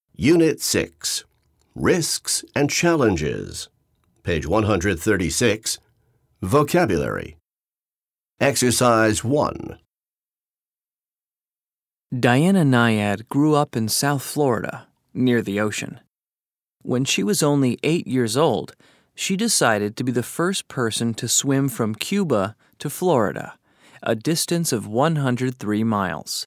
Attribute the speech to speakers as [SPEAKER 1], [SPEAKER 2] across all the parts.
[SPEAKER 1] Unit 6, Risks and Challenges. Page 136, Vocabulary. Exercise 1.
[SPEAKER 2] Diana Nyad grew up in South Florida, near the ocean. When she was only 8 years old, she decided to be the first person to swim from Cuba to Florida, a distance of 103 miles,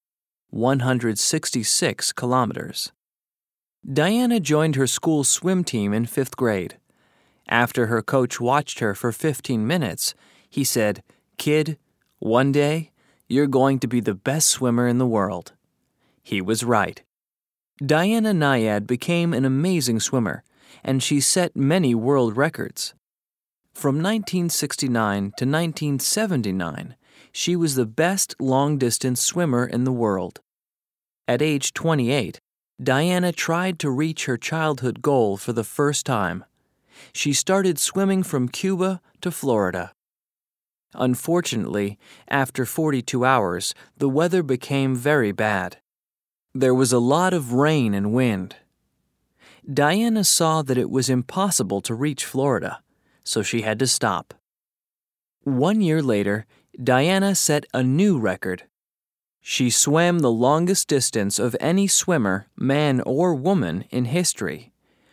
[SPEAKER 2] 166 kilometers. Diana joined her school swim team in 5th grade. After her coach watched her for 15 minutes, he said, "Kid, one day, you're going to be the best swimmer in the world." He was right. Diana Nyad became an amazing swimmer, and she set many world records. From 1969 to 1979, she was the best long-distance swimmer in the world. At age 28, Diana tried to reach her childhood goal for the first time. She started swimming from Cuba to Florida. Unfortunately, after 42 hours, the weather became very bad. There was a lot of rain and wind. Diana saw that it was impossible to reach Florida, so she had to stop. 1 year later, Diana set a new record. She swam the longest distance of any swimmer, man or woman, in history,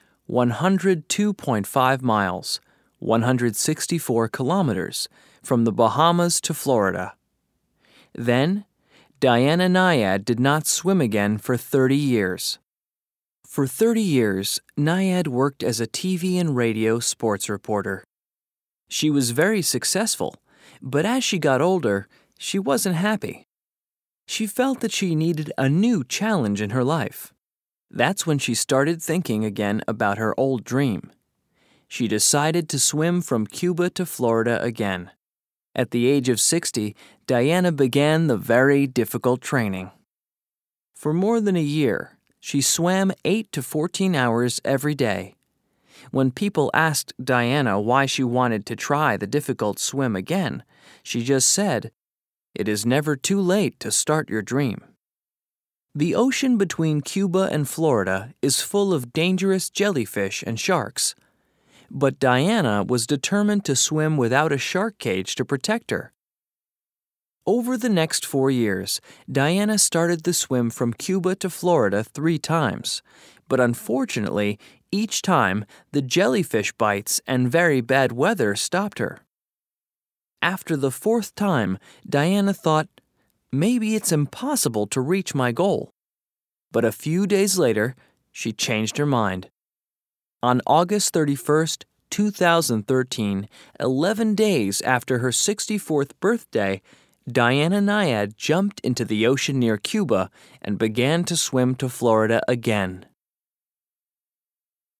[SPEAKER 2] 102.5 miles, 164 kilometers, from the Bahamas to Florida. Then, Diana Nyad did not swim again for 30 years. For 30 years, Nyad worked as a TV and radio sports reporter. She was very successful, but as she got older, she wasn't happy. She felt that she needed a new challenge in her life. That's when she started thinking again about her old dream. She decided to swim from Cuba to Florida again. At the age of 60, Diana began the very difficult training. For more than a year, she swam 8 to 14 hours every day. When people asked Diana why she wanted to try the difficult swim again, she just said, "It is never too late to start your dream." The ocean between Cuba and Florida is full of dangerous jellyfish and sharks. But Diana was determined to swim without a shark cage to protect her. Over the next 4 years, Diana started the swim from Cuba to Florida 3 times, but unfortunately, each time the jellyfish bites and very bad weather stopped her. After the 4th time, Diana thought, maybe it's impossible to reach my goal. But a few days later, she changed her mind. On August 31st, 2013, 11 days after her 64th birthday, Diana Nyad jumped into the ocean near Cuba and began to swim to Florida again.